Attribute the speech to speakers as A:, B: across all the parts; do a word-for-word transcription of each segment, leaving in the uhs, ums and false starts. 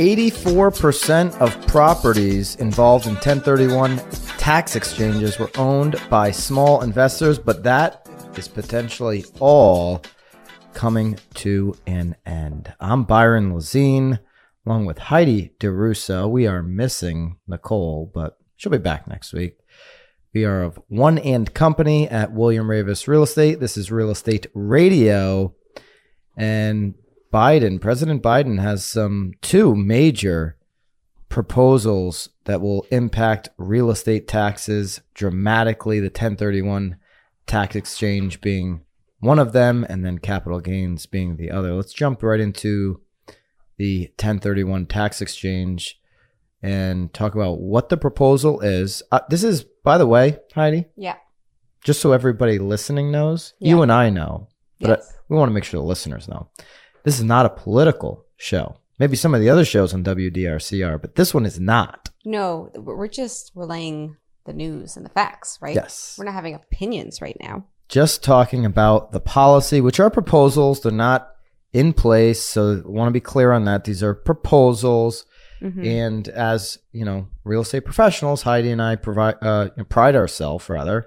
A: eighty-four percent of properties involved in ten thirty-one tax exchanges were owned by small investors, but that is potentially all coming to an end. I'm Byron Lazine, along with Heidi DeRusso. We are missing Nicole, but she'll be back next week. We are of One and Company at William Ravis Real Estate. This is Real Estate Radio. And Biden, President Biden has some two major proposals that will impact real estate taxes dramatically. The ten thirty-one tax exchange being one of them, and then capital gains being the other. Let's jump right into the ten thirty-one tax exchange and talk about what the proposal is. Uh, this is, by the way, Heidi.
B: Yeah.
A: Just so everybody listening knows, yeah. You and I know, but yes. I, we want to make sure the listeners know. This is not a political show. Maybe some of the other shows on W D R C are, but this one is not.
B: No, we're just relaying the news and the facts, right?
A: Yes.
B: We're not having opinions right now.
A: Just talking about the policy, which are proposals. They're not in place, so I want to be clear on that. These are proposals. Mm-hmm. And as, you know, real estate professionals, Heidi and I provide uh, pride ourselves, rather,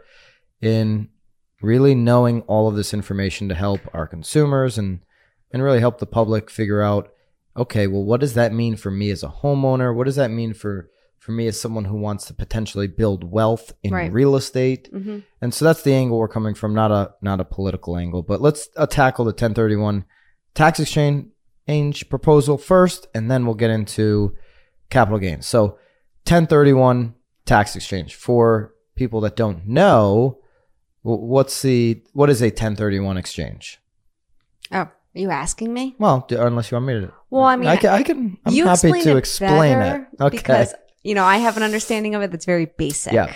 A: in really knowing all of this information to help our consumers and, and really help the public figure out, okay, well, what does that mean for me as a homeowner? What does that mean for, for me as someone who wants to potentially build wealth in right. real estate? Mm-hmm. And so that's the angle we're coming from, not a not a political angle. But let's uh, tackle the ten thirty-one tax exchange proposal first, and then we'll get into capital gains. So ten thirty-one tax exchange. For people that don't know, what's the what is a ten thirty-one exchange?
B: Oh, are you asking me?
A: Well, unless you want me to.
B: Well, I mean,
A: I can. I can I'm
B: you
A: happy to
B: it
A: explain it. Okay.
B: Because, you know, I have an understanding of it that's very basic.
A: Yeah.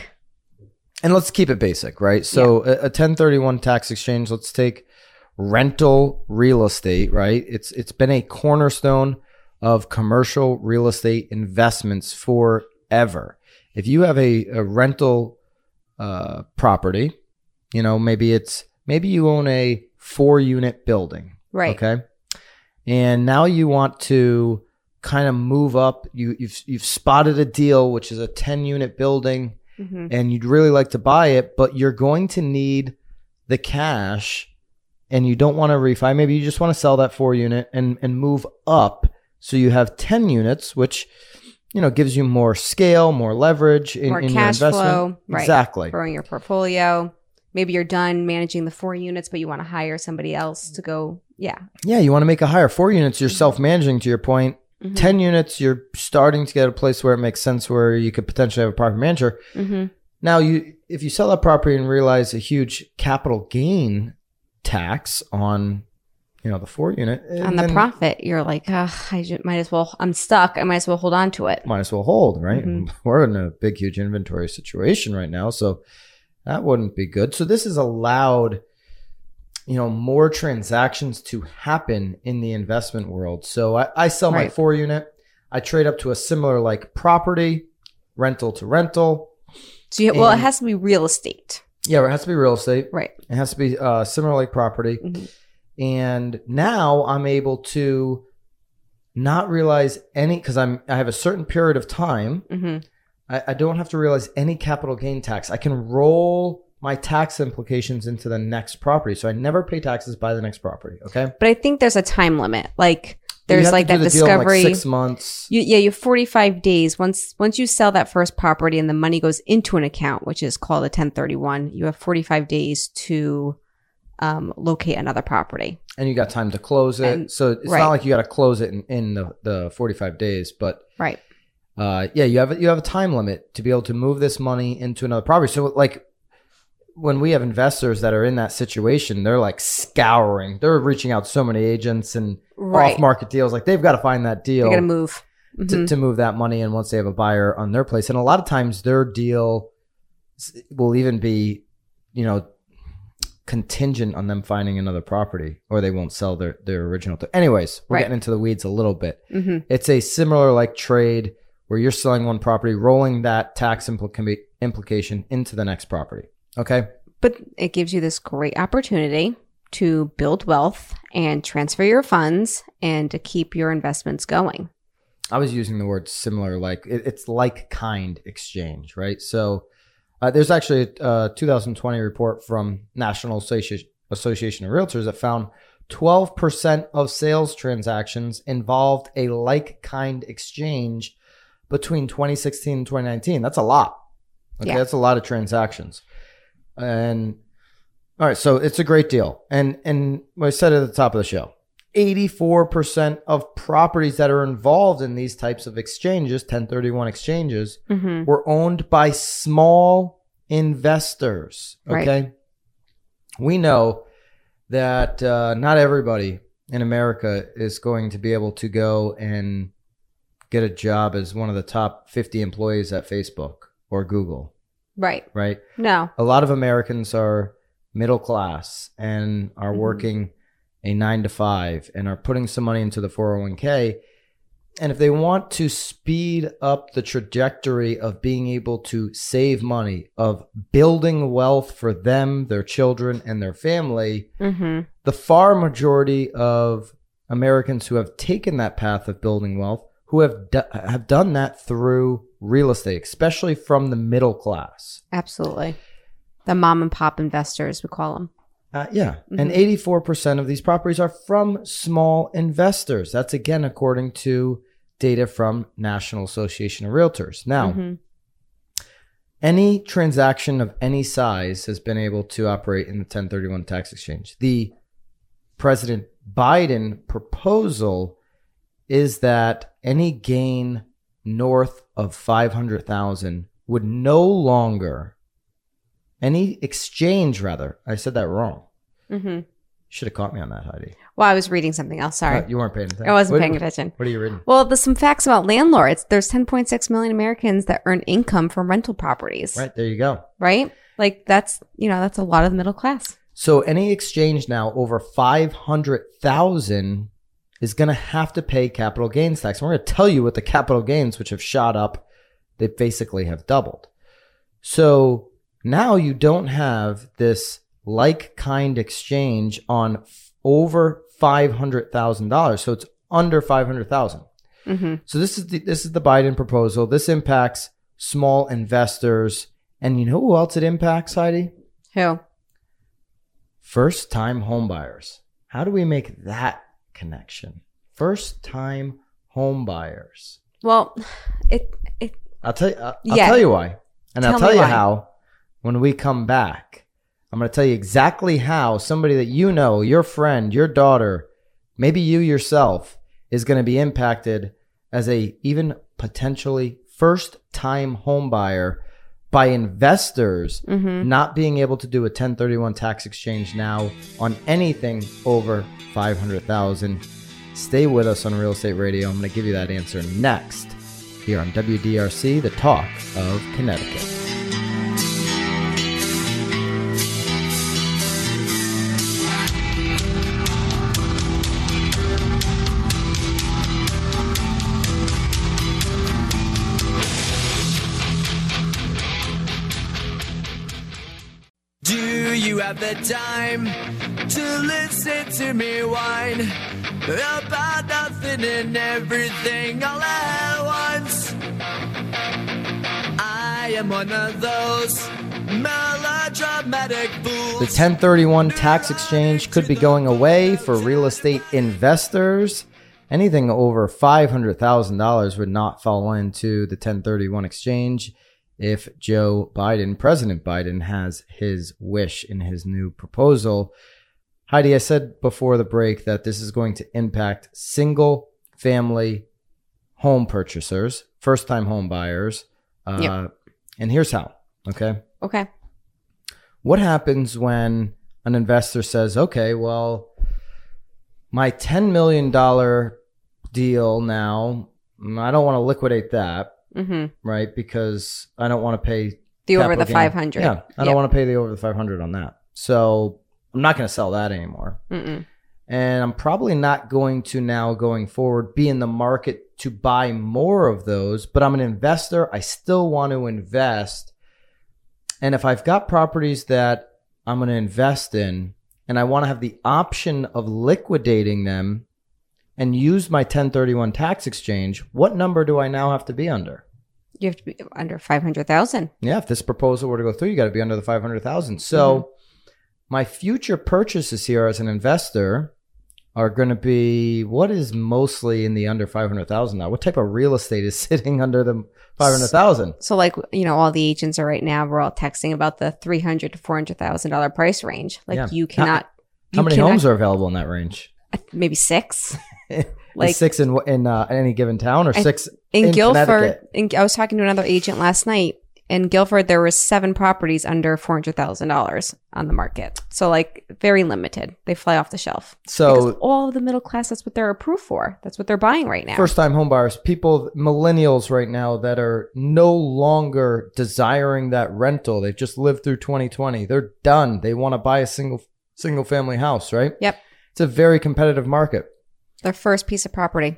A: And let's keep it basic, right? So yeah. a, a ten thirty-one tax exchange, let's take rental real estate, right? It's It's been a cornerstone of commercial real estate investments forever. If you have a, a rental uh, property, you know, maybe it's maybe you own a four unit building,
B: right?
A: Okay, and now you want to kind of move up. You you've you've spotted a deal which is a ten unit building, mm-hmm. and you'd really like to buy it, but you're going to need the cash, and you don't want to refi. Maybe you just want to sell that four unit and and move up. So you have ten units, which, you know, gives you more scale, more leverage in,
B: more
A: in
B: cash
A: your investment.
B: Flow, right.
A: Exactly.
B: Growing your portfolio. Maybe you're done managing the four units, but you want to hire somebody else to go. Yeah. Yeah.
A: You want to make a hire. Four units, you're self-managing, to your point. Mm-hmm. ten units, you're starting to get a place where it makes sense where you could potentially have a property manager. Mm-hmm. Now, you if you sell that property and realize a huge capital gain tax on, you know, the four unit.
B: On the profit, you're like, oh, I just, might as well, I'm stuck. I might as well hold on to it.
A: Might as well hold, right? Mm-hmm. We're in a big, huge inventory situation right now. So that wouldn't be good. So this has allowed, you know, more transactions to happen in the investment world. So I, I sell right. my four unit. I trade up to a similar like property, rental to rental.
B: So you, well, it has to be real estate.
A: Yeah, it has to be real estate.
B: Right.
A: It has to be uh, similar like property. Mm-hmm. And now I'm able to not realize any, because I'm I have a certain period of time. Mm-hmm. I, I don't have to realize any capital gain tax. I can roll my tax implications into the next property, so I never pay taxes by the next property. Okay,
B: but I think there's a time limit. Like there's like that discovery.
A: Like six months.
B: You, yeah, you have forty-five days. Once once you sell that first property and the money goes into an account, which is called a ten thirty-one, you have forty-five days to Um, locate another property.
A: And you got time to close it. And, so it's right. not like you got to close it in, in the, the forty-five days, but
B: right.
A: uh, yeah, you have, you have a time limit to be able to move this money into another property. So like when we have investors that are in that situation, they're like scouring, they're reaching out to so many agents and right. off market deals. Like they've got to find that deal.
B: They got to move. Mm-hmm.
A: to, to move that money in once they have a buyer on their place. And a lot of times their deal will even be, you know, contingent on them finding another property, or they won't sell their, their original. Th- Anyways, we're right. getting into the weeds a little bit. Mm-hmm. It's a similar like trade where you're selling one property, rolling that tax implica- implication into the next property. Okay.
B: But it gives you this great opportunity to build wealth and transfer your funds and to keep your investments going.
A: I was using the word similar, like it, it's like kind exchange, right? So uh, there's actually a uh, two thousand twenty report from National Associ- Association of Realtors that found twelve percent of sales transactions involved a like kind exchange between twenty sixteen and twenty nineteen. That's a lot. Okay,
B: Yeah.
A: that's a lot of transactions. And all right, so it's a great deal. And and what I said at the top of the show, eighty-four percent of properties that are involved in these types of exchanges, ten thirty-one exchanges,
B: Mm-hmm.
A: were owned by small investors. Okay.
B: Right.
A: We know that uh, not everybody in America is going to be able to go and get a job as one of the top fifty employees at Facebook or Google,
B: Right.
A: right?
B: No.
A: A lot of Americans are middle class and are
B: Mhm.
A: working a nine to five and are putting some money into the four oh one k. And if they want to speed up the trajectory of being able to save money, of building wealth for them, their children, and their family,
B: Mm-hmm.
A: the far majority of Americans who have taken that path of building wealth, who have do- have done that through real estate, especially from the middle class.
B: Absolutely. The mom and pop investors, we call them.
A: Uh, yeah. And
B: Mhm.
A: eighty-four percent of these properties are from small investors. That's again according to data from National Association of Realtors. Now,
B: Mhm.
A: any transaction of any size has been able to operate in the ten thirty-one tax exchange. The President Biden proposal is that any gain north of five hundred thousand would no longer, any exchange rather, I said that wrong.
B: Mm-hmm.
A: Should have caught me on that, Heidi.
B: Well, I was reading something else. Sorry.
A: Uh, you weren't paying attention.
B: I wasn't
A: What-
B: paying attention.
A: What are you reading?
B: Well, there's some facts about landlords. There's ten point six million Americans that earn income from rental properties.
A: Right, there you go.
B: Right? Like that's, you know, that's a lot of the middle class.
A: So any exchange now over five hundred thousand is going to have to pay capital gains tax. And we're going to tell you what the capital gains, which have shot up, they basically have doubled. So now you don't have this like kind exchange on f- over five hundred thousand dollars. So it's under five hundred thousand dollars.
B: Mm-hmm.
A: So this is the, this is the Biden proposal. This impacts small investors. And you know who else it impacts, Heidi?
B: Who?
A: First time home buyers. How do we make that connection? First time home buyers.
B: Well, it it
A: I'll tell you, I'll,
B: Yeah.
A: I'll tell you why. And
B: Tell
A: I'll tell
B: me
A: you
B: why.
A: how when we come back. I'm going to tell you exactly how somebody that you know, your friend, your daughter, maybe you yourself, is going to be impacted as a even potentially first time home buyer by investors
B: mhm.
A: not being able to do a ten thirty-one tax exchange now on anything over five hundred thousand. Stay with us on Real Estate Radio. I'm going to give you that answer next here on W D R C, the talk of Connecticut.
C: Do you have the time to listen to me whine about nothing and everything all at once? I am one of those melodramatic fools.
A: The ten thirty-one tax exchange could be going away for real estate investors. Anything over five hundred thousand dollars would not fall into the ten thirty-one exchange if Joe Biden, President Biden, has his wish in his new proposal. Heidi, I said before the break that this is going to impact single family home purchasers, first time home buyers. Uh,
B: Yep.
A: And here's how, okay?
B: Okay.
A: What happens when an investor says, okay, well, my ten million dollars deal now, I don't want to liquidate that,
B: Mm-hmm.
A: right? Because I don't want to pay
B: The over
A: capital
B: the
A: gain.
B: five hundred.
A: Yeah, I don't want to pay the over the five hundred on that. So I'm not going to sell that anymore.
B: Mm-mm.
A: And I'm probably not going to now going forward be in the market to buy more of those, but I'm an investor. I still want to invest. And if I've got properties that I'm going to invest in and I want to have the option of liquidating them and used my ten thirty-one tax exchange, what number do I now have to be under?
B: You have to be under five hundred thousand.
A: Yeah, if this proposal were to go through, you got to be under the five hundred thousand. So mm-hmm. my future purchases here as an investor are going to be, what is mostly in the under five hundred thousand now? What type of real estate is sitting under the five hundred thousand?
B: So like, you know, all the agents are right now, we're all texting about the three hundred to four hundred thousand dollars price range. Like yeah. you cannot.
A: How, how
B: you
A: many
B: cannot,
A: homes are available in that range?
B: Maybe six.
A: Like six in in uh, any given town, or six
B: in,
A: in
B: Guilford. In, I was talking to another agent last night. In Guilford, there was seven properties under four hundred thousand dollars on the market. So like very limited. They fly off the shelf.
A: So
B: because all of the middle class, that's what they're approved for. That's what they're buying right now.
A: First time home buyers, people, millennials right now that are no longer desiring that rental. They've just lived through twenty twenty. They're done. They want to buy a single single family house, right?
B: Yep.
A: It's a very competitive market.
B: Their first piece of property.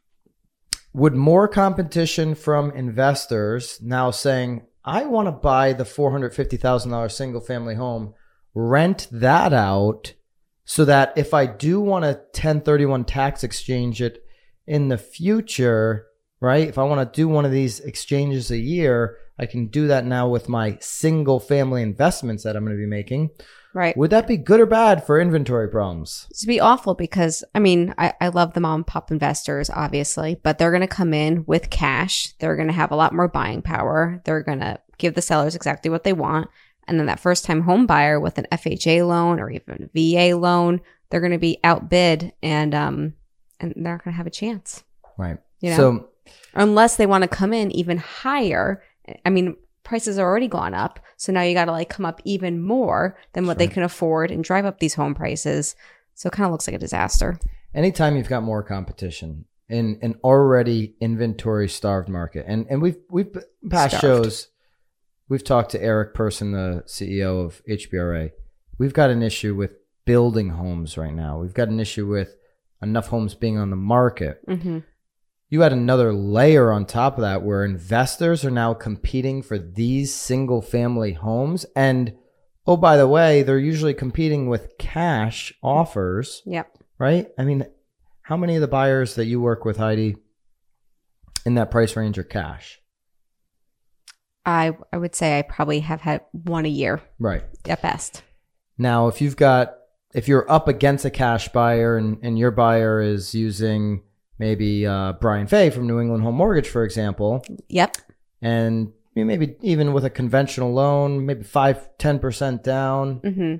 A: Would more competition from investors now saying, I want to buy the four hundred fifty thousand dollars single family home, rent that out so that if I do want to ten thirty-one tax exchange it in the future, right? If I want to do one of these exchanges a year, I can do that now with my single family investments that I'm going to be making.
B: Right.
A: Would that be good or bad for inventory problems?
B: It'd be awful because, I mean, I, I love the mom and pop investors, obviously, but they're going to come in with cash. They're going to have a lot more buying power. They're going to give the sellers exactly what they want. And then that first time home buyer with an F H A loan or even a V A loan, they're going to be outbid and um and they're not going to have a chance.
A: Right.
B: You know,
A: so,
B: unless they want to come in even higher. I mean, prices are already gone up. So now you got to like come up even more than what
A: That's right.
B: they can afford and drive up these home prices. So it kind of looks like a disaster.
A: Anytime you've got more competition in an already inventory starved market, and, and we've, we've past
B: Starved.
A: shows, we've talked to Eric Person, the C E O of H B R A. We've got an issue with building homes right now. We've got an issue with enough homes being on the market.
B: Mm-hmm.
A: You had another layer on top of that where investors are now competing for these single family homes. And, oh, by the way, they're usually competing with cash offers.
B: Yep.
A: Right? I mean, how many of the buyers that you work with, Heidi, in that price range are cash?
B: I I would say I probably have had one a year.
A: Right.
B: At best.
A: Now, if you've got, if you're up against a cash buyer and, and your buyer is using maybe uh, Brian Fay from New England Home Mortgage, for example.
B: Yep.
A: And maybe even with a conventional loan, maybe five, ten percent down.
B: Mm-hmm.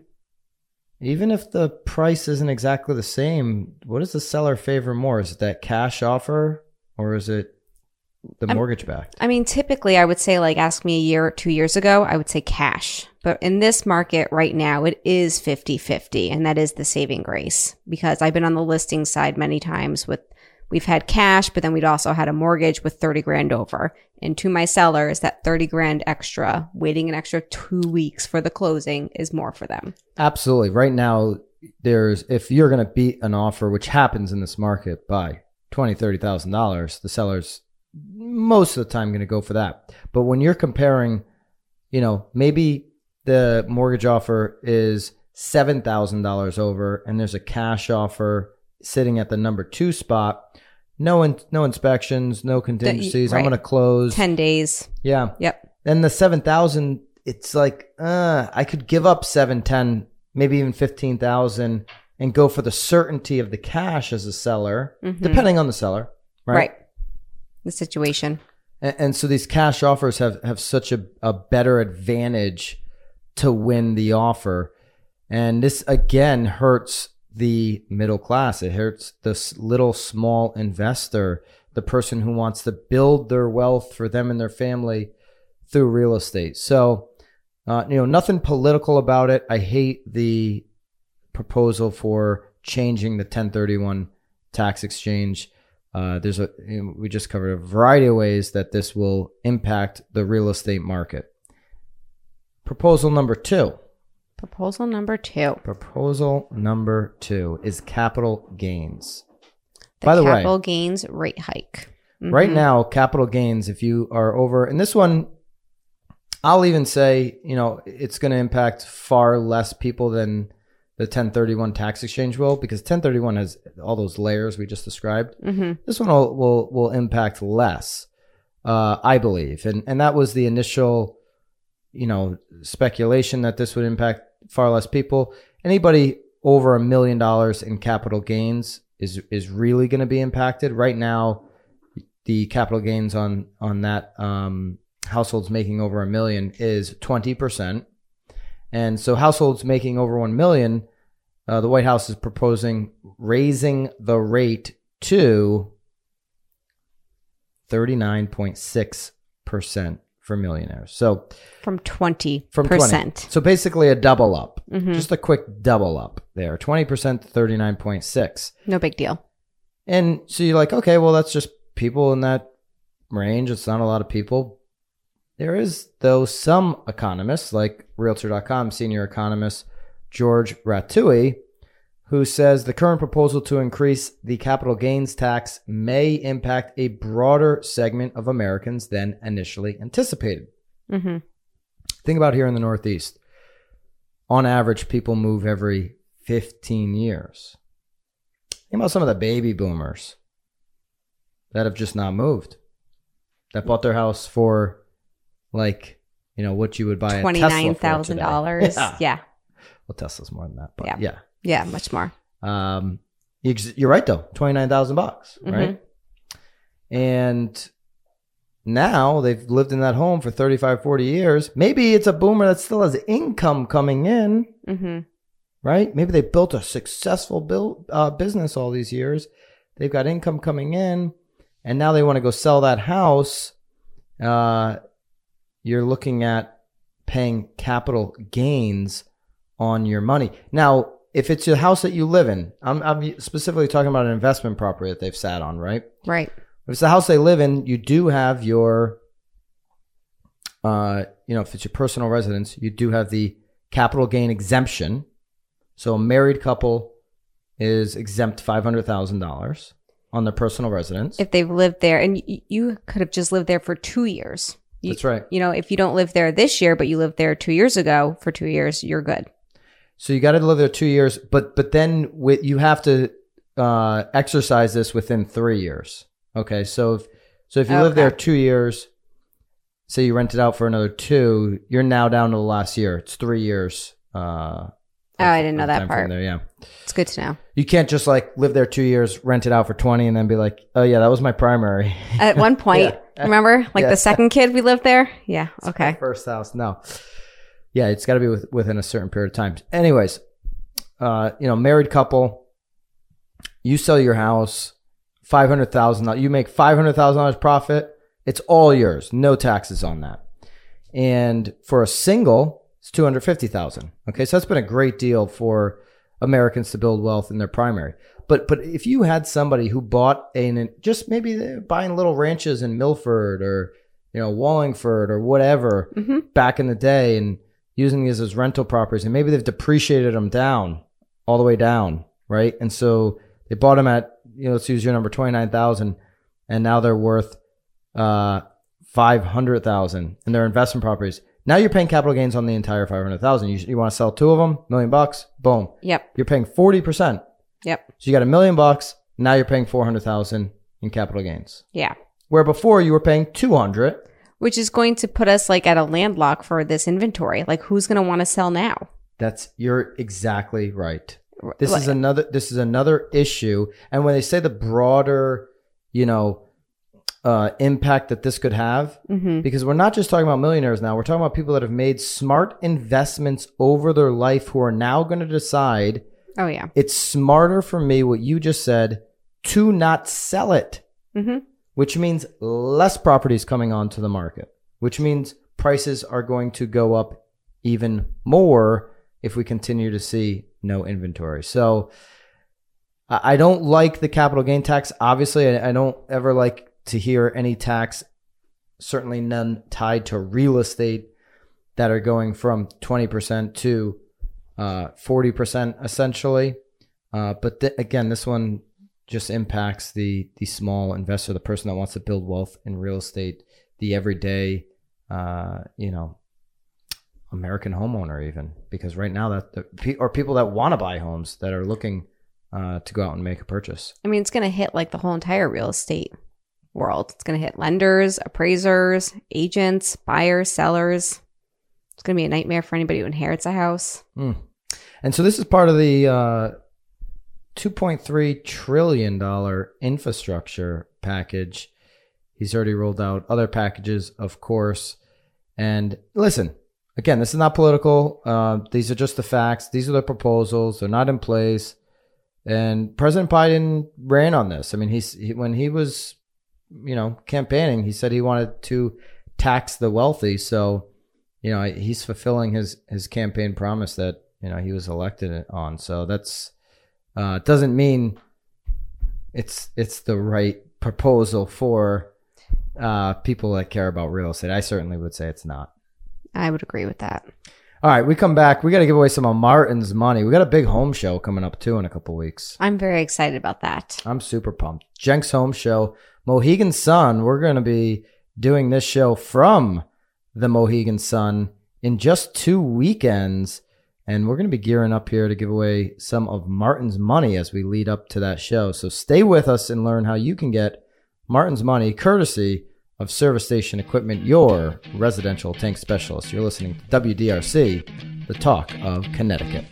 A: Even if the price isn't exactly the same, what does the seller favor more? Is it that cash offer or is it the
B: I'm,
A: mortgage backed?
B: I mean, typically I would say like ask me a year or two years ago, I would say cash. But in this market right now, it is fifty-fifty. And that is the saving grace because I've been on the listing side many times with we've had cash, but then we'd also had a mortgage with thirty grand over. And to my sellers, that thirty grand extra, waiting an extra two weeks for the closing is more for them.
A: Absolutely. Right now, there's, if you're going to beat an offer, which happens in this market by twenty thousand dollars, thirty thousand dollars, the seller's most of the time going to go for that. But when you're comparing, you know, maybe the mortgage offer is seven thousand dollars over and there's a cash offer sitting at the number two spot. No, in, no inspections, no contingencies.
B: The, right.
A: I'm going to close
B: ten days.
A: Yeah.
B: Yep.
A: Then the seven thousand, it's like, uh, I could give up seven, ten, maybe even fifteen thousand and go for the certainty of the cash as a seller, mm-hmm. depending on the seller, right?
B: Right. The situation.
A: And, and so these cash offers have, have such a, a better advantage to win the offer. And this again hurts the middle class. It hurts this little small investor, the person who wants to build their wealth for them and their family through real estate. So, uh, you know, nothing political about it. I hate the proposal for changing the ten thirty-one tax exchange. Uh, there's a, you know, we just covered a variety of ways that this will impact the real estate market. Proposal number two.
B: Proposal number two.
A: Proposal number two is capital gains.
B: The
A: By the way,
B: capital gains rate hike. Mm-hmm.
A: Right now, capital gains, if you are over, and this one, I'll even say, you know, it's going to impact far less people than the the ten thirty-one tax exchange will, because ten thirty-one has all those layers we just described.
B: Mm-hmm.
A: This one will, will, will impact less, uh, I believe. And, and that was the initial, you know, speculation that this would impact far less people. Anybody over a million dollars in capital gains is, is really going to be impacted. Right now, the capital gains on, on that, um, households making over a million is twenty percent. And so households making over one million, uh, the White House is proposing raising the rate to thirty-nine point six percent for millionaires. So
B: From twenty percent.
A: from twenty. So basically a double up,
B: Mm-hmm.
A: just a quick double up there, twenty percent to thirty-nine point six.
B: No big deal.
A: And so you're like, okay, well, that's just people in that range. It's not a lot of people. There is, though, some economists, like Realtor dot com senior economist George Ratui, who says the current proposal to increase the capital gains tax may impact a broader segment of Americans than initially anticipated.
B: Mm-hmm.
A: Think about here in the Northeast. On average, people move every fifteen years. Think about some of the baby boomers that have just not moved, that bought their house for, like, you know, what you would buy a Tesla for
B: twenty-nine thousand dollars.
A: today.
B: Yeah.
A: Well, Tesla's more than that, but
B: Yeah.
A: yeah.
B: Yeah, much more.
A: Um, you- you're right though, twenty-nine thousand bucks, right? And now they've lived in that home for thirty-five, forty years. Maybe it's a boomer that still has income coming in,
B: Mm-hmm.
A: right? Maybe they built a successful build, uh, business all these years. They've got income coming in, and now they want to go sell that house. Uh, you're looking at paying capital gains on your money. Now, if it's a house that you live in, I'm, I'm specifically talking about an investment property that they've sat on, right?
B: Right.
A: If it's the house they live in, you do have your, uh, you know, if it's your personal residence, you do have the capital gain exemption. So a married couple is exempt five hundred thousand dollars on their personal residence.
B: If they've lived there, and y- you could have just lived there for two years. You,
A: That's right.
B: You know, if you don't live there this year, but you lived there two years ago for two years, you're good.
A: So you got to live there two years, but but then with, you have to uh, exercise this within three years. Okay, so if, so if you live
B: Okay.
A: there two years, say you rent it out for another two, you're now down to the last year. It's three years. Uh,
B: Oh, I didn't know
A: of
B: that
A: time from
B: part.
A: There, yeah,
B: It's good to know.
A: you can't just like live there two years, rent it out for twenty, and then be like, oh yeah, that was my primary.
B: At one point,
A: Yeah.
B: remember, like
A: Yeah.
B: the second kid we lived there? Yeah.
A: My
B: Okay.
A: first house. No. Yeah, it's got to be with, within a certain period of time. Anyways, uh, you know, married couple, you sell your house, five hundred thousand dollars. You make five hundred thousand dollars profit. It's all yours. No taxes on that. And for a single, it's two hundred fifty thousand dollars. Okay, so that's been a great deal for Americans to build wealth in their primary. But but if you had somebody who bought a, just maybe they're buying little ranches in Milford or, you know, Wallingford or whatever
B: Mm-hmm.
A: back in the day and using these as rental properties, and maybe they've depreciated them down all the way down, right? And so they bought them at, you know, let's use your number, twenty-nine thousand, and now they're worth uh, five hundred thousand, and they're investment properties. Now you're paying capital gains on the entire five hundred thousand. You, you want to sell two of them, million bucks, boom.
B: Yep.
A: You're paying forty percent.
B: Yep.
A: So you got a million bucks. Now you're paying four hundred thousand in capital gains.
B: Yeah.
A: Where before you were paying two hundred.
B: Which is going to put us like at a landlock for this inventory. Like, who's going to want to sell now?
A: That's, you're exactly right. This
B: Like-
A: is another, this is another issue. And when they say the broader, you know, uh, impact that this could have,
B: Mm-hmm.
A: because we're not just talking about millionaires now, we're talking about people that have made smart investments over their life who are now going to decide
B: Oh, yeah.
A: it's smarter for me, what you just said, to not sell it,
B: Mm-hmm.
A: which means less properties coming onto the market, which means prices are going to go up even more if we continue to see no inventory. So I I don't like the capital gain tax. Obviously, I I don't ever like to hear any tax, certainly none tied to real estate, that are going from twenty percent to uh, forty percent essentially. Uh, but th- again, this one just impacts the the small investor, the person that wants to build wealth in real estate, the everyday, uh, you know, American homeowner even, because right now that the, or people that want to buy homes that are looking uh, to go out and make a purchase.
B: I mean, it's going to hit like the whole entire real estate world. It's going to hit lenders, appraisers, agents, buyers, sellers. It's going to be a nightmare for anybody who inherits a house.
A: Mm. And so this is part of the uh, two point three trillion dollars infrastructure package. He's already rolled out other packages, of course. And listen, again, this is not political. Uh, these are just the facts. These are the proposals. They're not in place. And President Biden ran on this. I mean, he's he, when he was, you know, campaigning, he said he wanted to tax the wealthy. So, you know, he's fulfilling his, his campaign promise that, you know, he was elected on. So that's uh, doesn't mean it's it's the right proposal for uh, people that care about real estate. I certainly would say it's not.
B: I would agree with that.
A: All right, we come back. We got to give away some of Martin's money. We got a big home show coming up, too, in a couple weeks.
B: I'm very excited about that.
A: I'm super pumped. Jenks Home Show. Mohegan Sun. We're going to be doing this show from the Mohegan Sun in just two weekends. And we're going to be gearing up here to give away some of Martin's money as we lead up to that show. So stay with us and learn how you can get Martin's money courtesy of Service Station Equipment, your residential tank specialist. You're listening to W D R C, the talk of Connecticut.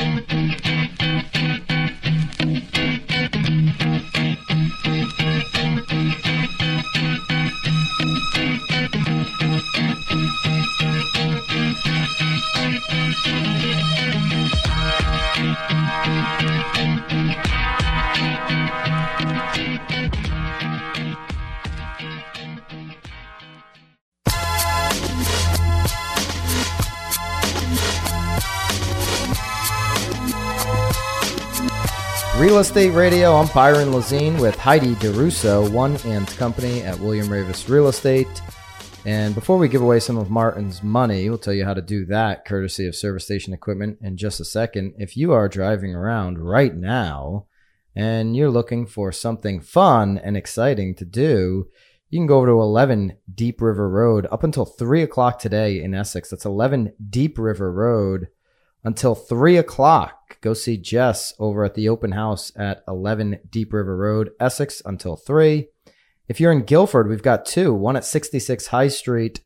A: Real Estate Radio, I'm Byron Lazine with Heidi DeRusso, One and Company at William Ravis Real Estate. And before we give away some of Martin's money, we'll tell you how to do that courtesy of Service Station Equipment in just a second. If you are driving around right now and you're looking for something fun and exciting to do, you can go over to eleven Deep River Road up until three o'clock today in Essex. That's eleven Deep River Road until three o'clock. Go see Jess over at the open house at eleven Deep River Road, Essex, until three. If you're in Guilford, we've got two. One at sixty-six High Street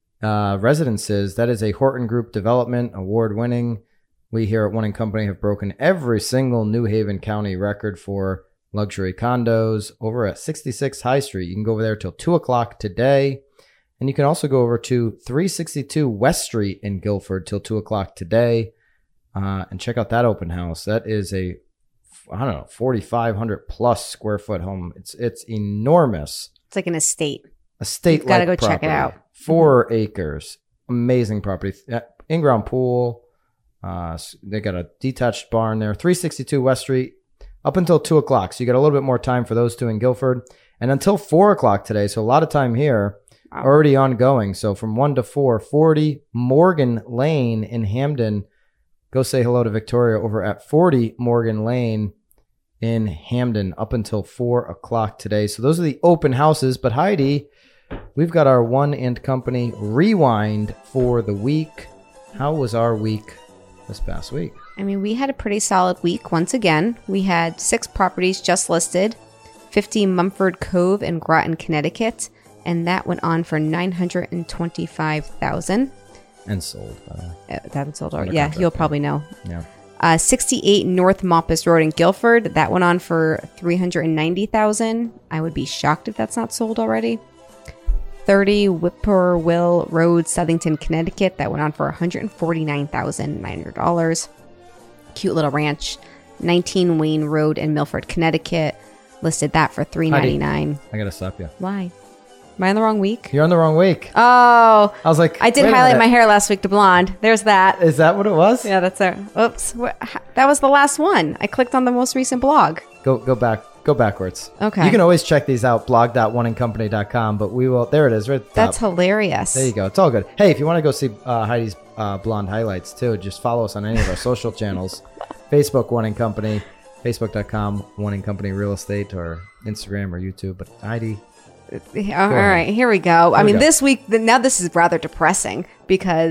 A: uh, Residences. That is a Horton Group development, award-winning. We here at One and Company have broken every single New Haven County record for luxury condos over at sixty-six High Street. You can go over there till two o'clock today. And you can also go over to three sixty-two West Street in Guilford till two o'clock today. Uh, and check out that open house. That is a, I don't know, forty-five hundred plus square foot home. It's it's enormous.
B: It's like an estate.
A: Estate.
B: You've got to go check it out.
A: Four
B: mm-hmm.
A: acres. Amazing property. In-ground pool. Uh, they got a detached barn there. three sixty-two West Street up until two o'clock. So you got a little bit more time for those two in Guilford. And until four o'clock today. So a lot of time here. Wow. Already ongoing. So from one to four, forty Morgan Lane in Hamden. Go say hello to Victoria over at forty Morgan Lane in Hamden up until four o'clock today. So those are the open houses. But Heidi, we've got our One and Company rewind for the week. How was our week this past week?
B: I mean, we had a pretty solid week once again. We had six properties just listed, fifty Mumford Cove in Groton, Connecticut, and that went on for nine hundred twenty-five thousand dollars.
A: And sold, by the way.
B: Uh, that haven't sold already. Yeah, you'll probably know.
A: Yeah.
B: Uh, sixty-eight North Mompus Road in Guilford. That went on for three hundred ninety thousand dollars. I would be shocked if that's not sold already. thirty Whippoorwill Road, Southington, Connecticut. That went on for one hundred forty-nine thousand nine hundred dollars. Cute little ranch. nineteen Wayne Road in Milford, Connecticut. Listed that for three hundred ninety-nine dollars.
A: I got to stop you.
B: Why? Am I on the wrong week?
A: You're on the wrong week.
B: Oh.
A: I was like,
B: I did highlight my hair last week to blonde. There's that.
A: Is that what it was?
B: Yeah, that's it. Oops. That was the last one. I clicked on the most recent blog.
A: Go go back. Go backwards.
B: Okay.
A: You can always check these out, blog dot one and company dot com, but we will, there it is, right at the top.
B: That's hilarious.
A: There you go. It's all good. Hey, if you want to go see uh, Heidi's uh, blonde highlights too, just follow us on any of our social channels. Facebook, One and Company, facebook dot com, One and Company Real Estate, or Instagram or YouTube. But Heidi...
B: All right, here we go.
A: Here
B: I
A: we
B: mean,
A: go.
B: this week, now this is rather depressing because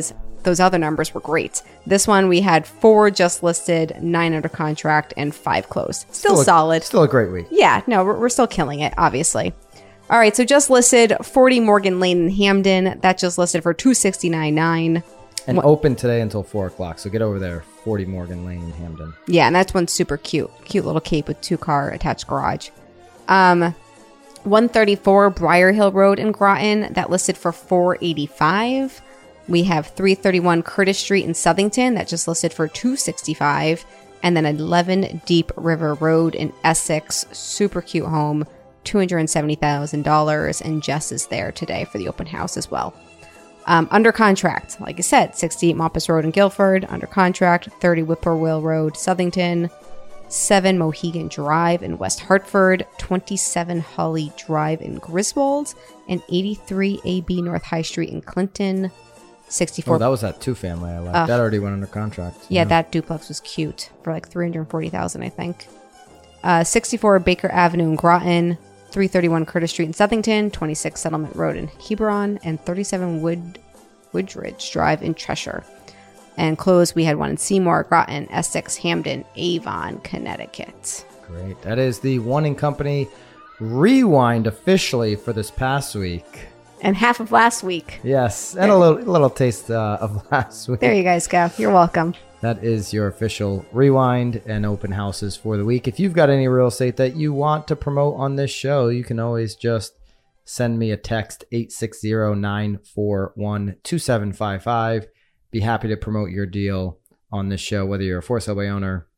B: those other numbers were great. This one, we had four just listed, nine under contract, and five closed. Still,
A: Still a-
B: solid.
A: Still a great week.
B: Yeah, no, we're, we're still killing it, obviously. All right, so just listed forty Morgan Lane in Hamden. That just listed for two hundred sixty-nine thousand nine hundred.
A: And
B: What-
A: open today until four o'clock. So get over there. forty Morgan Lane in Hamden.
B: Yeah, and that's one super cute. Cute little cape with two car attached garage. Um, one thirty-four Briar Hill Road in Groton. That listed for four hundred eighty-five dollars. We have three thirty-one Curtis Street in Southington. That just listed for two hundred sixty-five dollars. And then eleven Deep River Road in Essex. Super cute home. two hundred seventy thousand dollars. And Jess is there today for the open house as well. Um, under contract, like I said, sixty-eight Moppus Road in Guilford. Under contract, thirty Whippoorwill Road, Southington. seven Mohegan Drive in West Hartford. twenty-seven Holly Drive in Griswold. And eighty-three A B North High Street in Clinton. sixty-four
A: Oh, that was that two family I liked.
B: Uh,
A: that already went under contract.
B: Yeah, that duplex was cute for like three hundred forty thousand dollars, I think. Uh, sixty-four Baker Avenue in Groton. three thirty-one Curtis Street in Southington, twenty-six Settlement Road in Hebron, and thirty-seven Wood Woodridge Drive in Cheshire. And closed, we had one in Seymour, Groton, Essex, Hamden, Avon, Connecticut.
A: Great. That is the One in Company rewind officially for this past week.
B: And half of last week.
A: Yes, and a little little taste uh, of last week.
B: There you guys go. You're welcome.
A: That is your official rewind and open houses for the week. If you've got any real estate that you want to promote on this show, you can always just send me a text, eight six zero, nine four one, two seven five five. Be happy to promote your deal on this show, whether you're a for sale by owner,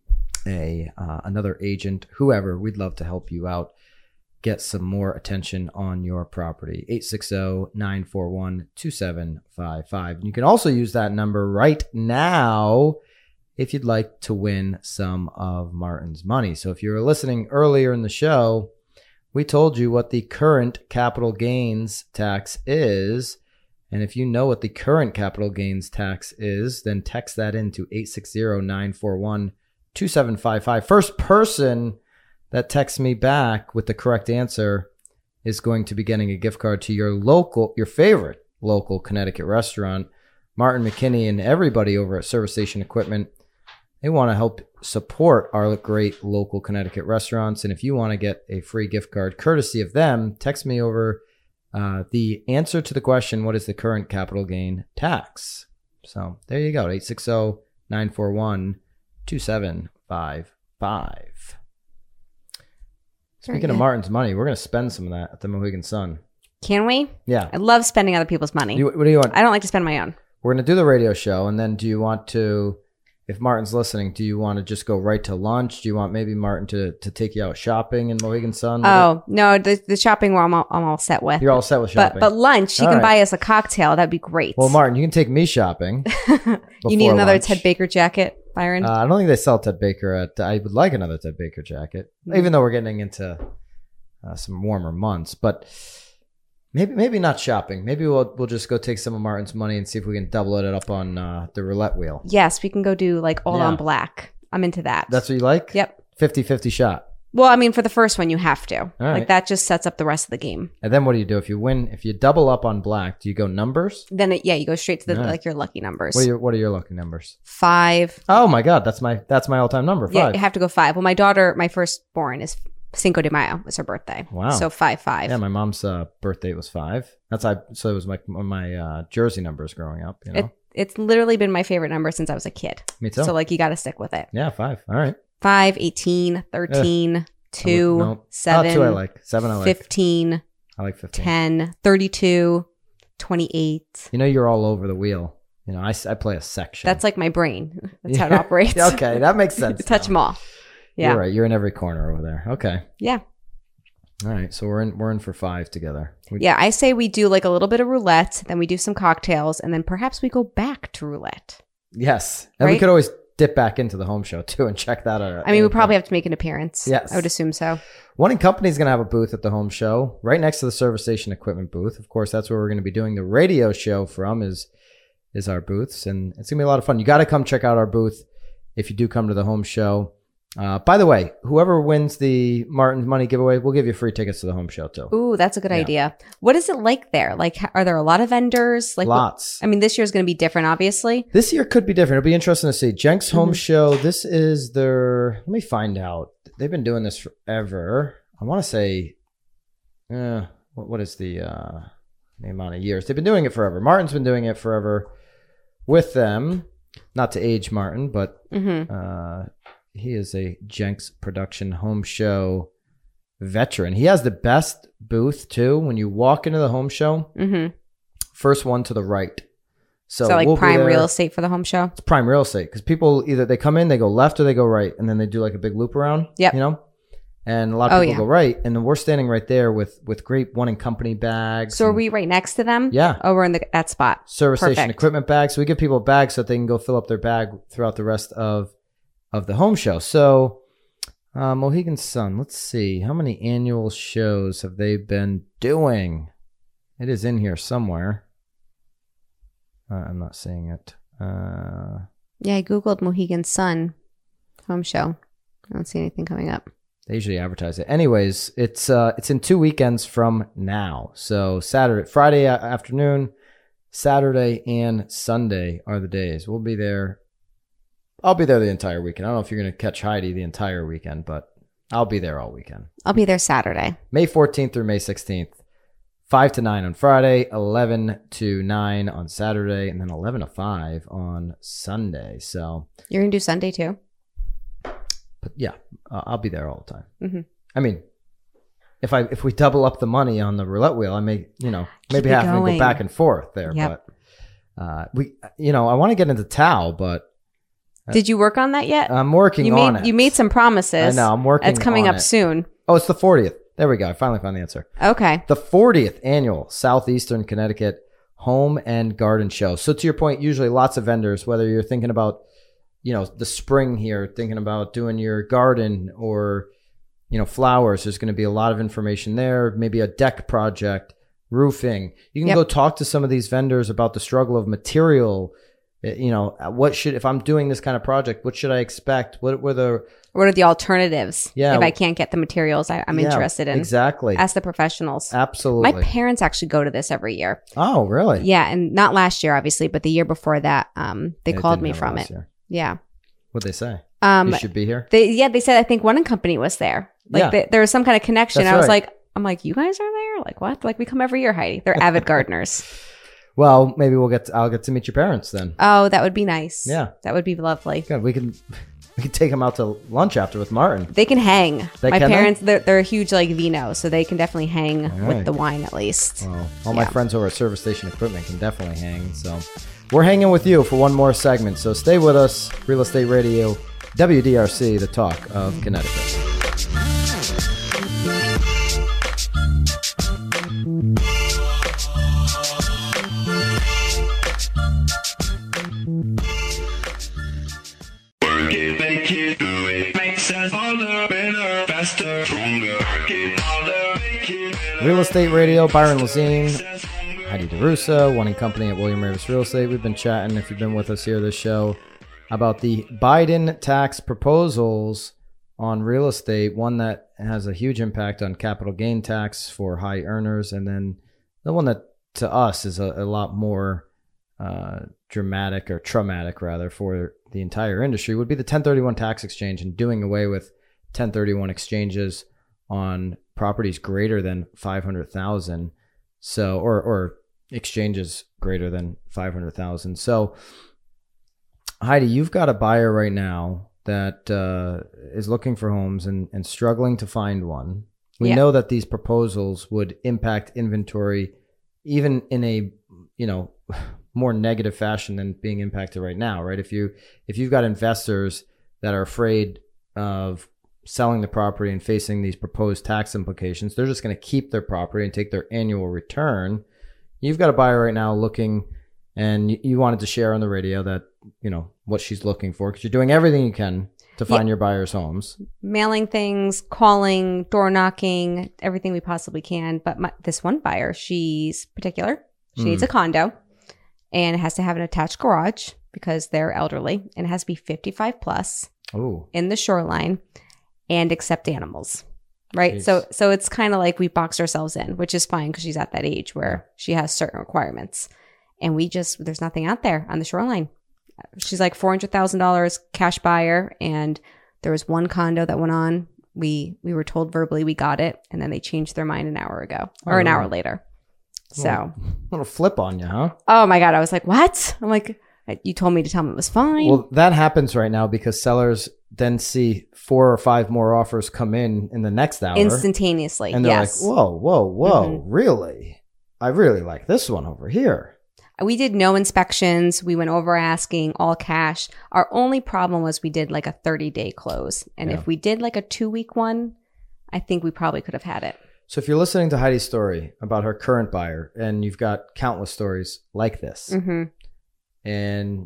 A: a uh, another agent, whoever. We'd love to help you out. Get some more attention on your property. eight six zero, nine four one, two seven five five. And you can also use that number right now if you'd like to win some of Martin's money. So if you were listening earlier in the show, we told you what the current capital gains tax is. And if you know what the current capital gains tax is, then text that into eight six zero, nine four one, two seven five five. First person that texts me back with the correct answer is going to be getting a gift card to your local, your favorite local Connecticut restaurant. Martin McKinney and everybody over at Service Station Equipment, they want to help support our great local Connecticut restaurants. And if you want to get a free gift card courtesy of them, text me over uh, the answer to the question, what is the current capital gain tax? So there you go, eight six zero, nine four one, two seven five five. Speaking of Martin's money, we're going to spend some of that at the Mohegan Sun.
B: Can we?
A: Yeah.
B: I love spending other people's money.
A: You, what do you want?
B: I don't like to spend my own.
A: We're going to do the radio show, and then do you want to, if Martin's listening, do you want to just go right to lunch? Do you want maybe Martin to, to take you out shopping in Mohegan Sun?
B: Oh, no, the, the shopping I'm all, I'm all set with.
A: You're all set with shopping.
B: But, but lunch, you
A: All
B: can
A: right.
B: buy us a cocktail. That'd be great.
A: Well, Martin, you can take me shopping.
B: You need
A: before
B: another
A: lunch.
B: Ted Baker jacket, Byron?
A: Uh, I don't think they sell Ted Baker at, I would like another Ted Baker jacket,
B: Mm.
A: even though we're getting into uh, some warmer months. But maybe maybe not shopping. Maybe we'll we'll just go take some of Martin's money and see if we can double it up on uh, the roulette wheel.
B: Yes, we can go do like all
A: Yeah.
B: on black. I'm into that.
A: That's what you like?
B: Yep.
A: fifty-fifty shot.
B: Well, I mean, for the first one, you have to.
A: right.
B: Like that just sets up the rest of the game.
A: And then what do you do if you win? If you double up on black, do you go numbers?
B: Then, it, yeah, you go straight to the
A: All right.
B: like your lucky numbers.
A: What are your What are your lucky numbers?
B: Five.
A: Oh my God, that's my that's my all time number.
B: Yeah,
A: Five.
B: you have to go five. Well, my daughter, my firstborn, is Cinco de Mayo. It's her birthday.
A: Wow.
B: So five, five.
A: Yeah, my mom's uh, birthday was five. That's I. So it was my my uh, jersey numbers growing up. You know,
B: It, it's literally been my favorite number since I was a kid.
A: me too.
B: So like you got to stick with it.
A: yeah, five. All right.
B: Five, eighteen, thirteen, two,
A: No.
B: seven,
A: Oh, two I like. Seven I like.
B: fifteen,
A: I like fifteen.
B: ten, thirty-two, twenty-eight.
A: You know, you're all over the wheel. You know, I, s- I play a section.
B: That's like my brain. That's how it
A: Yeah.
B: operates.
A: Okay, that makes sense.
B: Touch
A: now.
B: them all. Yeah.
A: You're right. You're in every corner over there. Okay.
B: Yeah.
A: All right. So we're in we're in for five together. We,
B: Yeah. I say we do like a little bit of roulette, then we do some cocktails, and then perhaps we go back to roulette.
A: Yes. And we
B: Right?
A: could always dip back into the home show too and check that out.
B: I mean, we probably have to make an appearance.
A: Yes.
B: I would assume so.
A: One in Company is going to have a booth at the home show right next to the Service Station Equipment booth. Of course, that's where we're going to be doing the radio show from is is our booths. And it's going to be a lot of fun. You got to come check out our booth if you do come to the home show. Uh, by the way, whoever wins the Martin's Money giveaway, we'll give you free tickets to the home show too.
B: Ooh, that's a good
A: Yeah.
B: idea. What is it like there? Like, ha- are there a lot of vendors? Like, what-
A: Lots.
B: I mean, this year's going to be different, obviously.
A: This year could be different. It'll be interesting to see. Jenks Home
B: Mhm.
A: Show. This is their. Let me find out. They've been doing this forever. I want to say, uh, what, what is the uh, the amount of years they've been doing it forever? Martin's been doing it forever with them. Not to age Martin, but
B: Mm-hmm.
A: uh, he is a Jenks Production Home Show veteran. He has the best booth too. When you walk into the home show,
B: Mm-hmm.
A: first one to the right. So,
B: So, like
A: we'll be
B: prime
A: there.
B: real estate for the home show.
A: It's prime real estate because people either they come in, they go left or they go right, and then they do like a big loop around.
B: Yep.
A: You know, and a lot of
B: Oh,
A: people
B: yeah.
A: go right, and then we're standing right there with with great One and Company bags.
B: So, are
A: and
B: we right next to them?
A: Yeah.
B: Oh, we're in the, that spot.
A: service station
B: Perfect.
A: equipment bags? So we give people bags so that they can go fill up their bag throughout the rest of of the home show. So uh, Mohegan Sun. Let's see how many annual shows have they been doing. It is in here somewhere. Uh, I'm not seeing it. Uh,
B: Yeah, I Googled Mohegan Sun home show. I don't see anything coming up.
A: They usually advertise it. Anyways, it's uh, it's in two weekends from now. So Saturday, Friday a- afternoon, Saturday and Sunday are the days. We'll be there. I'll be there the entire weekend. I don't know if you're going to catch Heidi the entire weekend, but I'll be there all weekend.
B: I'll be there Saturday.
A: May fourteenth through May sixteenth. five to nine on Friday, eleven to nine on Saturday, and then eleven to five on Sunday. So,
B: You're going to do Sunday too?
A: but yeah, uh, I'll be there all the time.
B: Mm-hmm.
A: I mean, if I if we double up the money on the roulette wheel, I may, you know, maybe
B: it
A: have to go
B: going.
A: back and forth there.
B: Yep.
A: But uh, we, you know, I want to get into Tao, but
B: Did you work on that yet?
A: I'm working
B: you
A: on
B: made
A: it.
B: you made some promises.
A: I know, I'm working
B: It's coming
A: on
B: up
A: it.
B: soon.
A: Oh, it's the fortieth. There we go. I finally found the answer.
B: Okay.
A: The fortieth annual Southeastern Connecticut Home and Garden Show. So to your point, usually lots of vendors, whether you're thinking about, you know, the spring here, thinking about doing your garden or, you know, flowers, there's going to be a lot of information there, maybe a deck project, roofing. You can
B: Yep.
A: go talk to some of these vendors about the struggle of material. Uh, You know, what should, if I'm doing this kind of project, what should I expect? What were the,
B: What are the alternatives?
A: Yeah.
B: If I can't get the materials I, I'm
A: Yeah,
B: interested in.
A: Exactly.
B: Ask the professionals.
A: Absolutely.
B: My parents actually go to this every year.
A: Oh, really?
B: Yeah, and not last year, obviously, but the year before that, um, they
A: It
B: called
A: didn't
B: me
A: have
B: from
A: last
B: it.
A: year.
B: Yeah.
A: What'd they say?
B: Um,
A: You should be here?
B: they yeah, they said I think one company was there. Like
A: Yeah.
B: they, there was some kind of connection.
A: That's
B: I was
A: right.
B: like, I'm like, you guys are there? Like what? Like we come every year, Heidi. They're avid gardeners.
A: Well, maybe we'll get. To, I'll get to meet your parents then.
B: Oh, that would be nice.
A: Yeah.
B: that would be lovely.
A: Good. We can. We can take them out to lunch after with Martin.
B: They can hang.
A: They
B: My
A: can, though?
B: parents, they're, they're a huge like vino, so they can definitely hang
A: All
B: with
A: right.
B: the wine at least.
A: Well, all my
B: Yeah.
A: friends over at Service Station Equipment can definitely hang. So we're hanging with you for one more segment. So stay with us. Real Estate Radio, W D R C, the talk of Connecticut.
D: Work it, make it, do it. Makes us harder, better, faster, stronger. Work it harder, make it better.
A: Real Estate Radio, Byron Lazine,
D: Makes us stronger.
A: Heidi DeRussa, One and Company at William Ravis Real Estate. We've been chatting, if you've been with us here this show, about the Biden tax proposals on real estate, one that has a huge impact on capital gain tax for high earners, and then the one that to us is a, a lot more uh, dramatic or traumatic rather for the entire industry would be the ten thirty-one tax exchange and doing away with ten thirty-one exchanges on properties greater than five hundred thousand. So, or, or exchanges greater than five hundred thousand. So Heidi, you've got a buyer right now that uh, is looking for homes and, and struggling to find one. We
B: Yeah.
A: know that these proposals would impact inventory even in a, you know, more negative fashion than being impacted right now, right? If you if you've got investors that are afraid of selling the property and facing these proposed tax implications, they're just going to keep their property and take their annual return. You've got a buyer right now looking, and you, you wanted to share on the radio that, you know, what she's looking for, because you're doing everything you can to find your buyers' homes.
B: Mailing things, calling, door knocking, everything we possibly can. But my, this one buyer, she's particular. She
A: Mm.
B: needs a condo and it has to have an attached garage because they're elderly, and it has to be fifty-five plus.
A: Ooh.
B: in the shoreline and accept animals. Right.
A: Jeez.
B: So so it's kind of like we boxed ourselves in, which is fine because she's at that age where she has certain requirements. And we just, there's nothing out there on the shoreline. She's like four hundred thousand dollars cash buyer. And there was one condo that went on. We we were told verbally we got it. And then they changed their mind an hour ago or
A: Oh,
B: an hour
A: really?
B: later. So,
A: Little, little flip on you, huh?
B: oh my God. I was like, what? I'm like, you told me to tell me it was fine.
A: Well, that happens right now because sellers then see four or five more offers come in in the next hour.
B: Instantaneously.
A: And they're
B: Yes.
A: like, whoa, whoa, whoa,
B: Mhm.
A: really? I really like this one over here.
B: We did no inspections. We went over asking, all cash. Our only problem was we did like a thirty day close. And
A: Yeah.
B: if we did like a two week one, I think we probably could have had it.
A: So if you're listening to Heidi's story about her current buyer and you've got countless stories like this,
B: Mm-hmm.
A: and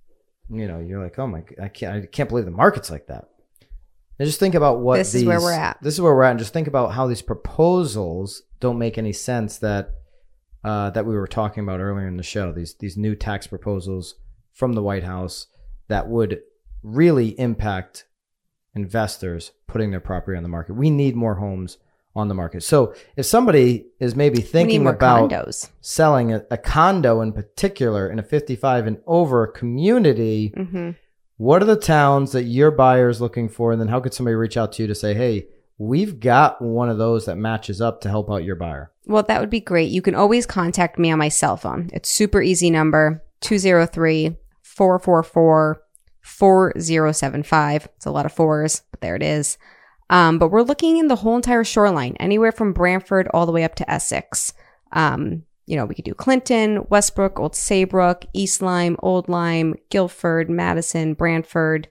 A: you know, you're like, oh my, I can't, I can't believe the market's like that. And just think about what
B: This is where
A: these-
B: we're at.
A: This is where we're at, and just think about how these proposals don't make any sense that uh, that we were talking about earlier in the show. These these new tax proposals from the White House that would really impact investors putting their property on the market. We need more homes on the market. So if somebody is maybe
B: We need
A: thinking
B: more
A: about
B: condos.
A: selling a, a condo in particular in a fifty-five and over community,
B: Mm-hmm.
A: what are the towns that your buyer is looking for? And then how could somebody reach out to you to say, hey, we've got one of those that matches up to help out your buyer?
B: Well, that would be great. You can always contact me on my cell phone. It's super easy number, two oh three, four four four, four oh seven five. It's a lot of fours, but there it is. Um, but we're looking in the whole entire shoreline, anywhere from Brantford all the way up to Essex. Um, you know, we could do Clinton, Westbrook, Old Saybrook, East Lyme, Old Lyme, Guilford, Madison, Brantford.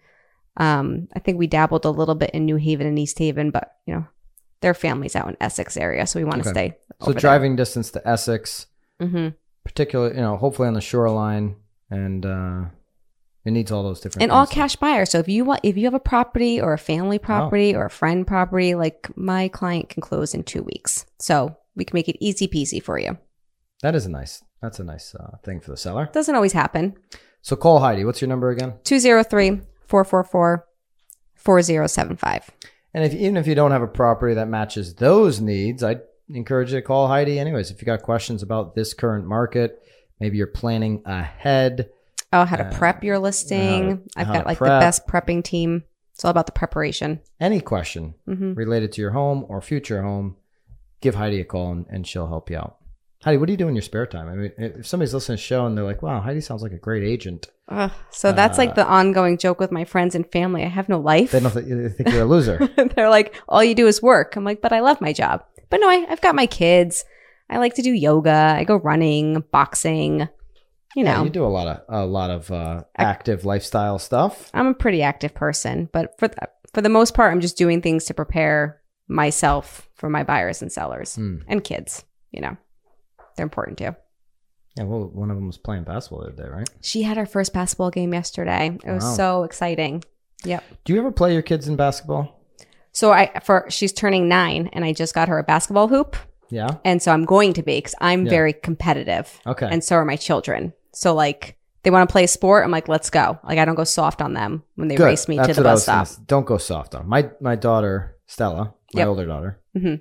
B: Um, I think we dabbled a little bit in New Haven and East Haven, but, you know, there are families out in Essex area, so we want to
A: Okay.
B: stay
A: So
B: over
A: driving distance to Essex,
B: there. Mm-hmm.
A: particularly, you know, hopefully on the shoreline, and uh, it needs all those different
B: And
A: things.
B: all cash buyer. So if you want, if you have a property or a family property or a friend property, like my client can close in two weeks. So we can make it easy peasy for you.
A: That is a nice, that's a nice uh, thing for the seller.
B: Doesn't always happen.
A: So call Heidi. What's your number again?
B: two oh three, four four four, four oh seven five.
A: And if even if you don't have a property that matches those needs, I'd encourage you to call Heidi anyways. If you got questions about this current market, maybe you're planning ahead.
B: Oh, how to
A: Uh,
B: prep your listing.
A: how to-
B: I've
A: how
B: got
A: to
B: like
A: prep.
B: the best prepping team. It's all about the preparation.
A: Any question
B: Mm-hmm.
A: related to your home or future home, give Heidi a call and, and she'll help you out. Heidi, what do you do in your spare time? I mean, if somebody's listening to the show and they're like, wow, Heidi sounds like a great agent.
B: Uh, so that's like the ongoing joke with my friends and family. I have no life.
A: They don't th- they think you're a loser.
B: They're like, all you do is work. I'm like, but I love my job. But no, I, I've got my kids. I like to do yoga. I go running, boxing. You know,
A: Yeah, you do a lot of a lot of uh,
B: I-
A: active lifestyle stuff.
B: I'm a pretty active person, but for the, for the most part, I'm just doing things to prepare myself for my buyers and sellers
A: Hmm.
B: and kids. You know, they're important too.
A: Yeah, well, one of them was playing basketball the other day, right?
B: She had her first basketball game yesterday. It was
A: Wow.
B: so exciting. Yep.
A: Do you ever play your kids in basketball?
B: So I for she's turning nine, and I just got her a basketball hoop,
A: Yeah.
B: and so I'm going to be because I'm
A: Yeah.
B: very competitive.
A: Okay.
B: And so are my children. So like they want to play a sport, I'm like, let's go. Like I don't go soft on them when they
A: Good.
B: race me
A: That's
B: to the
A: what I
B: bus
A: was gonna
B: stop.
A: s- Don't go soft on 'em. my my daughter Stella, my
B: Yep.
A: older daughter,
B: Mhm.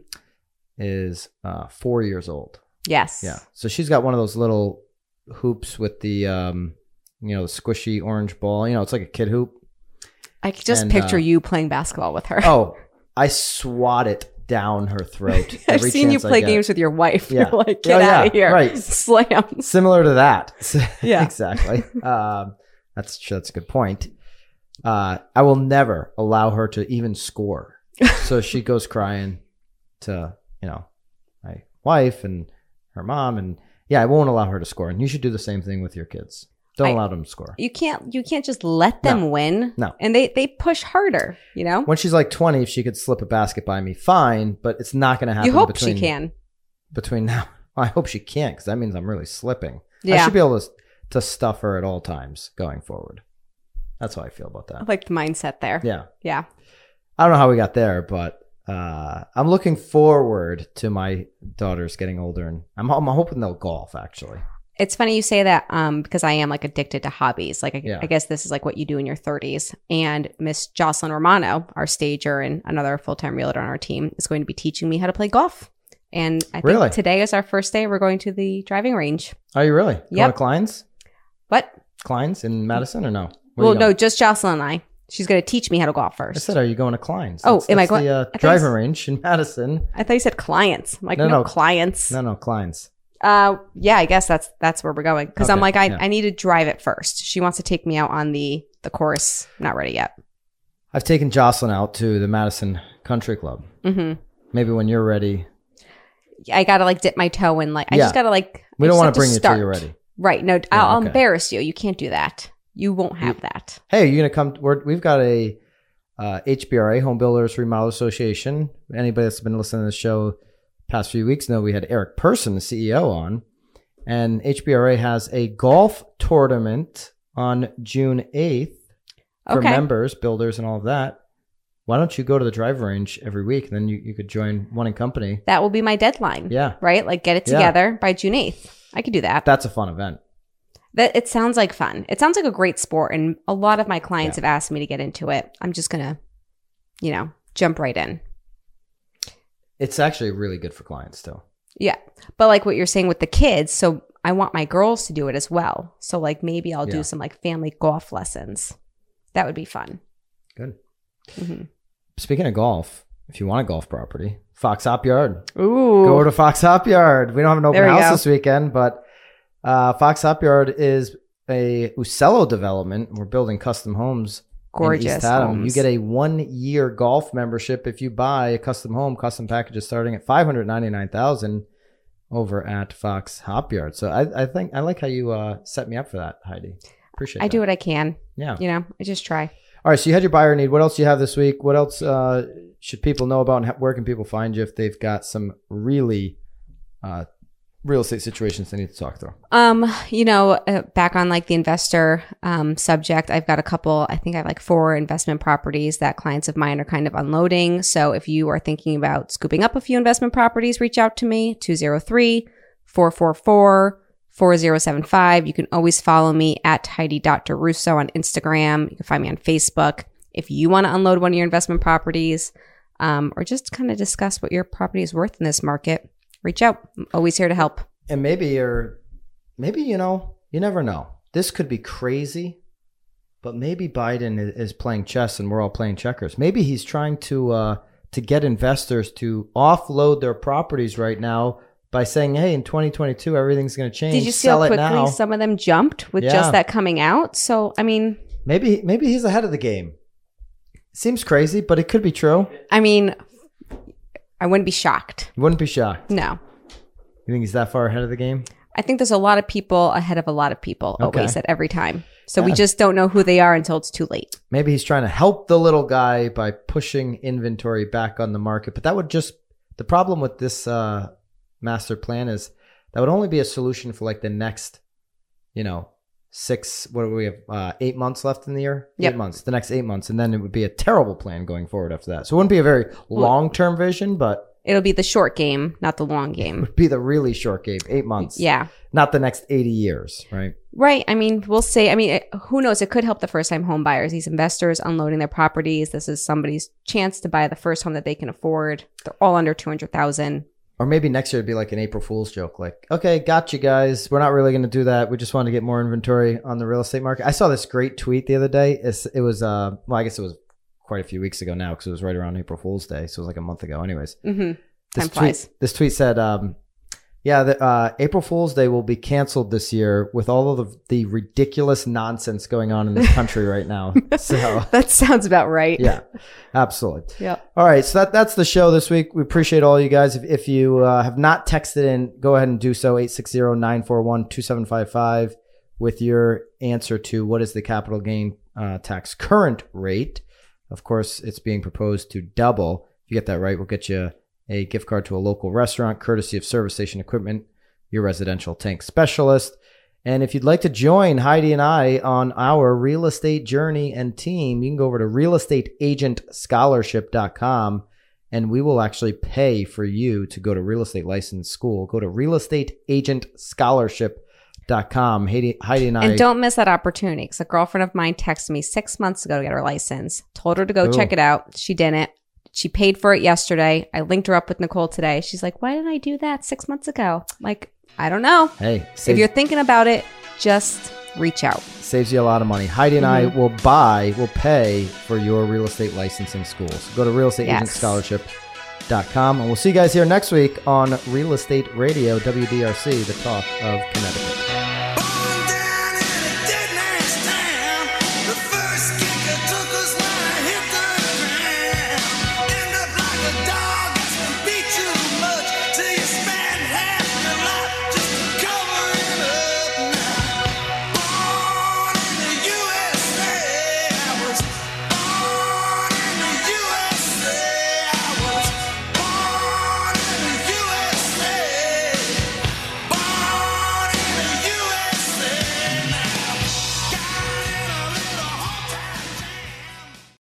A: is uh, four years old.
B: Yes.
A: Yeah, so she's got one of those little hoops with the um, you know, the squishy orange ball. You know, it's like a kid hoop.
B: I could just
A: And,
B: picture
A: uh,
B: you playing basketball with her.
A: Oh, I swat it down her throat.
B: I've
A: every
B: seen you
A: chance I
B: play
A: get.
B: games with your wife.
A: Yeah.
B: You're like,
A: Oh,
B: get
A: yeah,
B: out of here.
A: right.
B: Slam.
A: Similar to that.
B: Yeah.
A: Exactly. Um, that's that's a good point. Uh, I will never allow her to even score. So she goes crying to, you know, my wife and her mom, and yeah, I won't allow her to score. And you should do the same thing with your kids. Don't
B: I-
A: allow them to score.
B: You can't you can't just let them
A: No.
B: win.
A: No.
B: And they they push harder, you know?
A: When she's like twenty, if she could slip a basket by me, fine. But it's not going to happen.
B: You hope
A: between,
B: she can.
A: Between now, I hope she can't, because that means I'm really slipping. I
B: Yeah.
A: should be able to to stuff her at all times going forward. That's how I feel about
B: I
A: that.
B: like the mindset there.
A: Yeah.
B: Yeah.
A: I don't know how we got there, but uh, I'm looking forward to my daughters getting older, and I'm, I'm hoping they'll golf. Actually,
B: It's funny you say that um, because I am like addicted to hobbies. Like I,
A: Yeah.
B: I guess this is like what you do in your thirties. And Miss Jocelyn Romano, our stager and another full-time realtor on our team, is going to be teaching me how to play golf. And I think
A: Really?
B: today is our first day. We're going to the driving range.
A: Are you really? Going
B: Yep.
A: to Klein's?
B: What?
A: Klein's in Madison or no? Where
B: Well,
A: you
B: no,
A: going?
B: just Jocelyn and I. She's going to teach me how to golf
A: I
B: first.
A: said, are you going to Klein's?
B: Oh,
A: That's-
B: am I
A: that's
B: going-
A: the uh,
B: I thought you
A: driving
B: s-
A: range in Madison.
B: I thought you said clients. I'm like,
A: No,
B: no,
A: no.
B: clients.
A: No, no, Klein's.
B: Uh, yeah, I guess that's that's where we're going. Because I'm
A: Okay,
B: like, I,
A: yeah.
B: I need to drive it first. She wants to take me out on the the course. Not ready yet.
A: I've taken Jocelyn out to the Madison Country Club.
B: Mm-hmm.
A: Maybe when you're ready.
B: I gotta like dip my toe in. Like, I
A: Yeah.
B: just gotta like.
A: We
B: I
A: don't
B: just
A: want
B: have
A: to bring you
B: start.
A: till you're ready.
B: Right? No, I'll, I'll
A: okay.
B: embarrass you. You can't do that. You won't have that.
A: Hey, are you going to come? We're, we've got a uh, H B R A, Home Builders Remodel Association. Anybody that's been listening to the show past few weeks know we had Eric Person, the C E O, on. And H B R A has a golf tournament on June eighth for
B: Okay.
A: members, builders, and all of that. Why don't you go to the driving range every week, and then you, you could join One in Company.
B: That will be my deadline.
A: Yeah.
B: Right? Like, get it
A: Yeah.
B: together by June eighth. I could do that.
A: That's a fun event.
B: That it sounds like fun. It sounds like a great sport, and a lot of my clients
A: Yeah.
B: have asked me to get into it. I'm just gonna, you know, jump right in.
A: It's actually really good for clients, too.
B: Yeah. But like what you're saying with the kids, so I want my girls to do it as well. So like maybe I'll
A: Yeah.
B: do some like family golf lessons. That would be fun.
A: Good.
B: Mhm.
A: Speaking of golf, if you want a golf property, Fox Hop Yard.
B: Ooh.
A: Go to Fox Hop Yard. We don't have an open
B: There we
A: house
B: go.
A: this weekend, but uh, Fox Hop Yard is a Ucello development. We're building custom homes in
B: Gorgeous
A: East Haddam.
B: homes.
A: You get a one-year golf membership if you buy a custom home. Custom packages starting at five hundred ninety-nine thousand dollars over at Fox Hop Yard. So I, I think I like how you uh, set me up for that, Heidi. Appreciate
B: I
A: that.
B: do what I can.
A: Yeah.
B: You know, I just try.
A: All right, so you had your buyer need. What else do you have this week? What else uh, should people know about, and how- where can people find you if they've got some really uh, real estate situations they need to talk through?
B: Um, you know, uh, back on like the investor um, subject, I've got a couple, I think I have like four investment properties that clients of mine are kind of unloading. So if you are thinking about scooping up a few investment properties, reach out to me, two oh three, four four four, four oh seven five. You can always follow me at Heidi Doctor Russo on Instagram. You can find me on Facebook. If you want to unload one of your investment properties um, or just kind of discuss what your property is worth in this market, reach out. I'm always here to help.
A: And maybe you're, maybe, you know, you never know. This could be crazy, but maybe Biden i- is playing chess and we're all playing checkers. Maybe he's trying to uh, to get investors to offload their properties right now by saying, hey, in twenty twenty-two, everything's going to change.
B: Did you see
A: Sell
B: how
A: it
B: quickly
A: now.
B: some of them jumped with
A: Yeah.
B: just that coming out? So, I mean,
A: Maybe, maybe he's ahead of the game. Seems crazy, but it could be true.
B: I mean, I wouldn't be shocked.
A: You wouldn't be shocked.
B: No.
A: You think he's that far ahead of the game?
B: I think there's a lot of people ahead of a lot of people
A: Okay.
B: always at every time. So we
A: Yeah.
B: just don't know who they are until it's too late.
A: Maybe he's trying to help the little guy by pushing inventory back on the market. But that would just, the problem with this uh, master plan is that would only be a solution for like the next, you know, six, what do we have, uh, eight months left in the year?
B: Yep.
A: Eight months, the next eight months. And then it would be a terrible plan going forward after that. So it wouldn't be a very long-term vision, but
B: It'll be the short game, not the long
A: it
B: game.
A: would be the really short game, eight months.
B: Yeah.
A: Not the next eighty years, right?
B: Right. I mean, we'll see. I mean, it, who knows? It could help the first time home buyers, these investors unloading their properties. This is somebody's chance to buy the first home that they can afford. They're all under two hundred thousand.
A: Or maybe next year it'd be like an April Fool's joke. Like, okay, got you guys. We're not really going to do that. We just want to get more inventory on the real estate market. I saw this great tweet the other day. It's, it was, uh, well, I guess it was quite a few weeks ago now because it was right around April Fool's Day. So it was like a month ago anyways.
B: Mm-hmm.
A: This
B: Time
A: tweet,
B: flies.
A: this tweet said, um, yeah, the, uh, April Fool's Day will be canceled this year with all of the, the ridiculous nonsense going on in this country right now. So
B: That sounds about right.
A: yeah, absolutely.
B: Yep.
A: All right, so that, that's the show this week. We appreciate all you guys. If, if you uh, have not texted in, go ahead and do so, eight six zero, nine four one, two seven five five with your answer to what is the capital gain uh, tax current rate. Of course, it's being proposed to double. If you get that right, we'll get you a gift card to a local restaurant, courtesy of Service Station Equipment, your residential tank specialist. And if you'd like to join Heidi and I on our real estate journey and team, you can go over to real estate agent scholarship dot com and we will actually pay for you to go to real estate license school. Go to real estate agent scholarship dot com. Heidi, Heidi and I.
B: And don't miss that opportunity because a girlfriend of mine texted me six months ago to get her license. Told her to go
A: Ooh.
B: check it out. She didn't. She paid for it yesterday. I linked her up with Nicole today. She's like, why didn't I do that six months ago? I'm like, I don't know.
A: Hey,
B: if
A: saves,
B: you're thinking about it, just reach out.
A: saves you a lot of money. Heidi and
B: Mm-hmm.
A: I will buy, will pay for your real estate licensing schools. Go to real estate agent scholarship dot com. And we'll see you guys here next week on Real Estate Radio, W D R C, the talk of Connecticut.